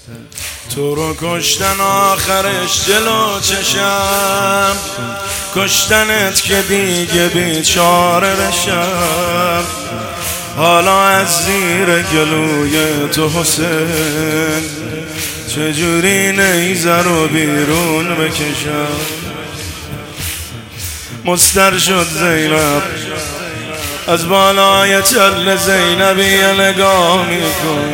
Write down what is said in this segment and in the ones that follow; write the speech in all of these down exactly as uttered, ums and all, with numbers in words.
تو رو کشتن آخرش جلو چشم، کشتنت که دیگه بیچاره بشم. حالا از زیر گلوی تو حسین چجوری نیزه رو بیرون بکشم. مستر شد زینب از بالای تل زینبی نگاه میکن،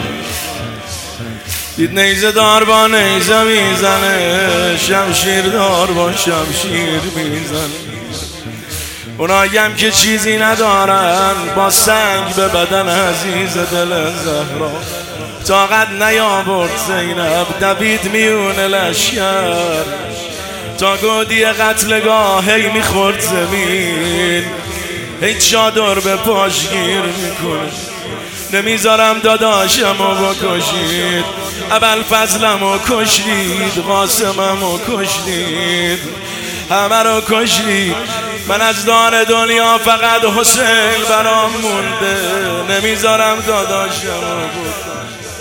دید نیزه دار با نیزه میزنه، شمشیر دار با شمشیر میزنه. اونایم که چیزی ندارن با سنگ به بدن عزیز دل زهرا طاقت نیاورد زینب، دوید میون لشکر تا گودی قتلگاه هی میخورد زمین، هی چادر به پاش گیر میکنه. نمیذارم داداشمو بکشید، ابوالفضلمو کشید، قاسممو کشید، همه رو کشید. من از دار دنیا فقط حسین برام مونده، نمیذارم داداشمو بکشید.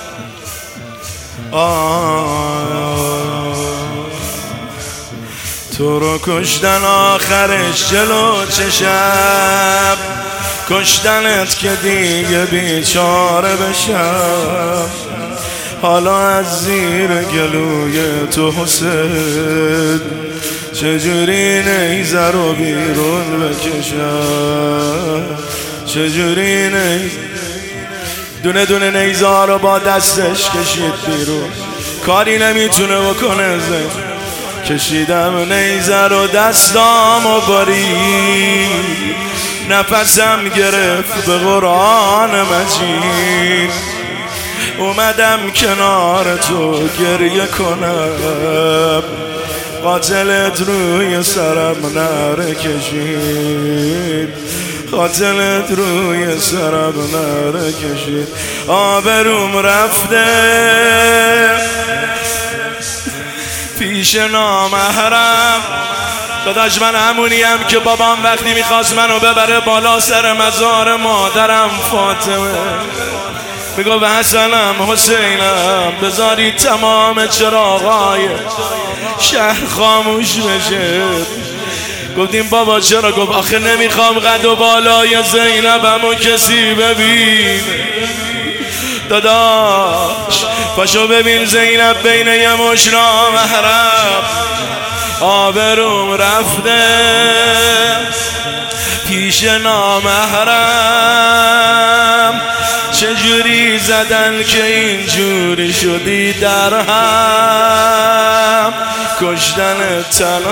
تو رو کشتن آخرش جلو چشم، کشتنت که دیگه بیچاره بشم. حالا از زیر گلوی تو حسین چجوری نیزه رو بیرون بکشم، چجوری نیزه دونه دونه نیزه ها رو با دستش کشید بیرون، کاری نمیتونه بکنه زین. کشیدم نیزه رو دستام و برید، نفسم گرفت به قرآن مجید. اومدم کنار تو گریه کنم، قاتلت روی سرم نره کشید، قاتلت روی سرم نره کشید. آبروم رفته پیش نامحرم. داداش من همونیم که بابام وقتی میخواست منو ببره بالا سر مزار مادرم فاطمه میگو حسنم حسینم بذاری تمام چراغای شهر خاموش بشه. گفتیم بابا چرا؟ گفت آخه نمیخوام قد و بالای زینبمو کسی ببین. داداش پاشو ببین زینب بین یه مش نامحرم، آبروم رفته پیش نامحرم. چجوری زدن که اینجوری شدی در هم، کشتنت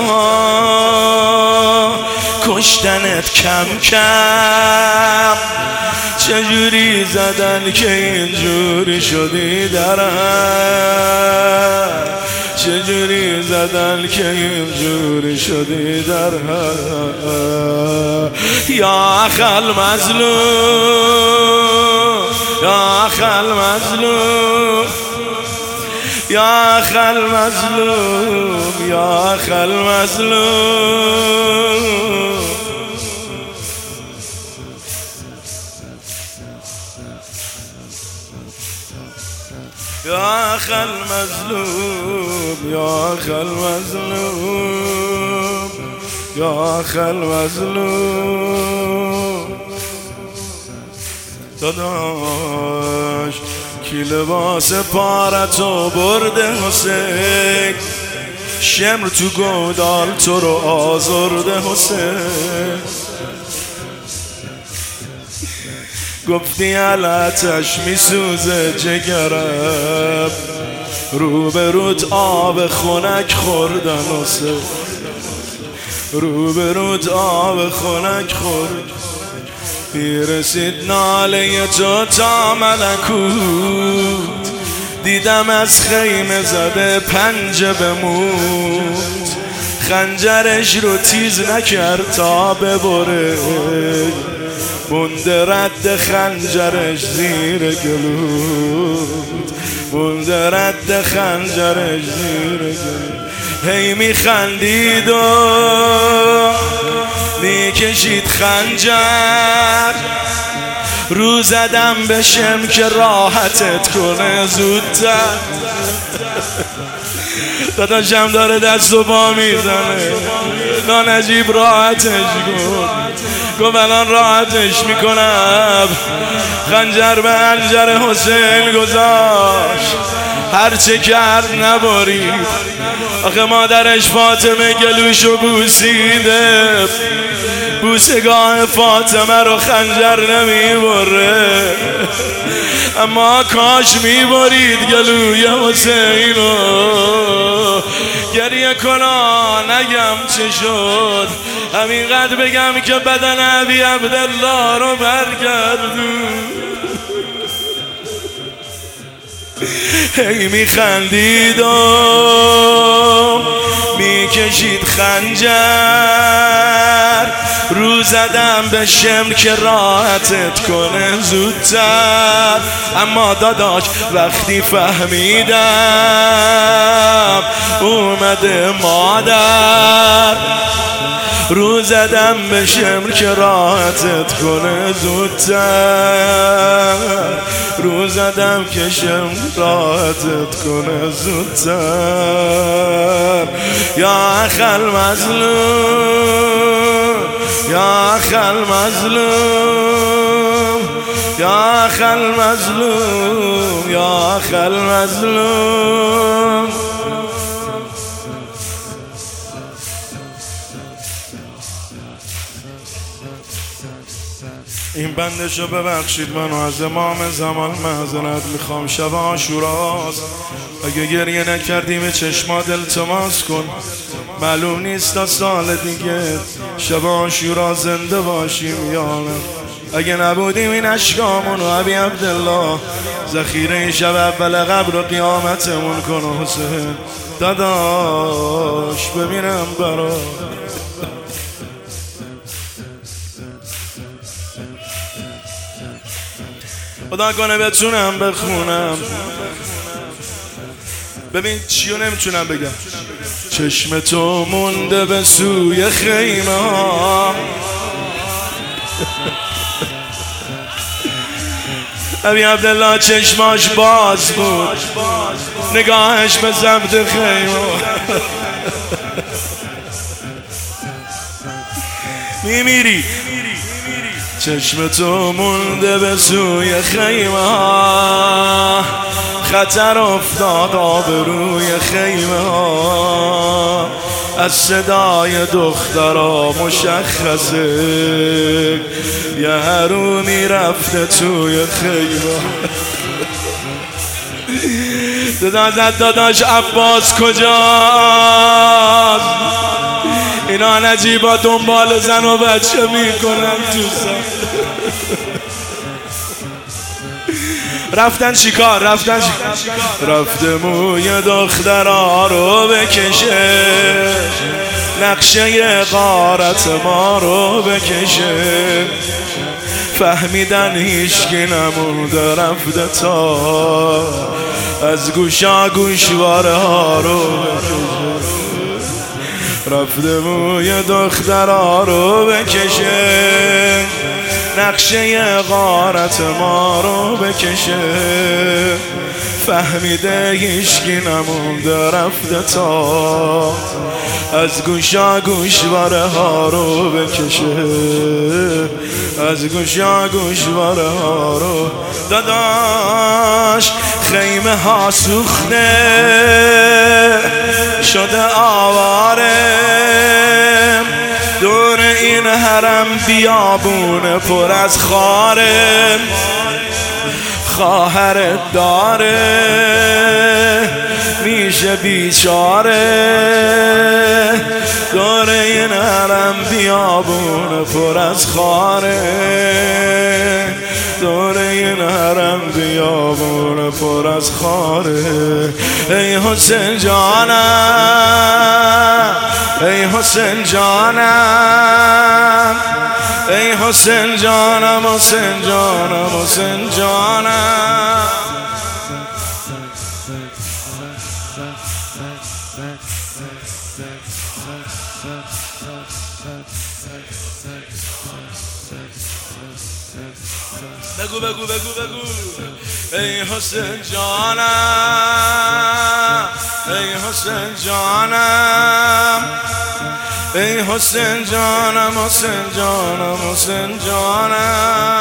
تنها، کشتنت کم کم. چجوری زدن که اینجوری شدی در هم، چجوری زدن که اینجوری شدی در هم. یا اخل مظلوم، یا اخل مظلوم، یا اخل مظلوم، یا اخل مظلوم. یا اخ المظلوم، یا اخ المظلوم، یا اخ المظلوم. داداش کی لباس پارتو برده حسین، شمر تو گودال تو رو آزرده حسین. گفتی علتش میسوزه جگرم، روبروت آب خنک خوردن حسین، روبروت آب خنک خورد. میرسید ناله تو تا ملکوت، دیدم از خیمه زده پنجه بموت. خنجرش رو تیز نکرد تا ببره، مونده رد خنجرش زیر گلوت، مونده رد خنجرش زیر گلوت. هی میخندید و میکشید خنجر، رو زدم بشم که راحتت کنه زودتر. داداشم داره دست و پا میزنه. نجیب راحتش کن. گفت الان راحتش میکنم. خنجر به حنجر حسین گذاشت، هرچه کرد نبارید. آخه مادرش فاطمه گلوشو بوسیده، بوسگاه فاطمه رو خنجر نمیبره، اما کاش میبرید گلوی حسین رو. گریه کنا نگم چه شد، همینقدر بگم که بدن ابی عبدالله رو برگردون. هی میخندید و میکشید خنجر، رو زدم به شمر که راحتت کنه زودتر. اما داداش وقتی فهمیدم اومده مادر، رو زدم به شمر که راحتت کنه زودتر، رو زدم که شمر راحتت کنه زودتر. یا اخل مظلوم، یا اخل مظلوم، یا اخل مظلوم، یا اخل مظلوم. این بندشو ببخشید، منو از امام زمان معذرت میخوام. شب عاشوراست، اگه گریه نکردی به چشما التماس کن. معلوم نیست تا سال دیگه شب عاشورا زنده باشیم یا نه. اگه نبودیم این اشکامونو ابی عبدالله، ذخیره شب اول قبر و قیامتمون کن حسین. داداش ببینم برا خدا کنه بتونم بخونم. ببین چیو نمیتونم بگم. چشم تو مونده به سوی خیمه ها، ابی عبدالله چشماش باز بود، نگاهش به سمت خیمه میمیری. چشم تو مونده به سوی خیمه ها، خطر افتاد آبروی خیمه ها. از صدای دخترها مشخصه یه حرومی رفته توی خیمه. داداش داداش عباس کجاست؟ اینا نجیبا دنبال زن و بچه میکنن تو سر. رفتن شکار، رفتن شکار. رفته موی دخترها رو بکشه، نقشه غارت ما رو بکشه. فهمیدن هیچکی نمونده، رفته تا از گوشا گوشواره ها رو بکشه. رفته موی دخترها رو بکشه، نقشه غارت ما رو بکشه. فهمیده هیچکی نمونده، رفته تا از گوشا گوشواره ها رو بکشه، از گوشا گوشواره ها رو. داداش خیمه ها سوخته شده آواره، دور این حرم بیابونه پر از خاره. خواهرت داره میشه بیچاره، دور این حرم بیابونه پر از خاره، دور این حرم بیابونه پر از خاره. ای حسین جانم، ای حسین جانم، ای حسین جانم، حسین جانم، حسین جانم. بگو بگو بگو بگو. ای حسین جانم، حسین جانم، ای حسین جانم، حسین جانم، حسین جانم.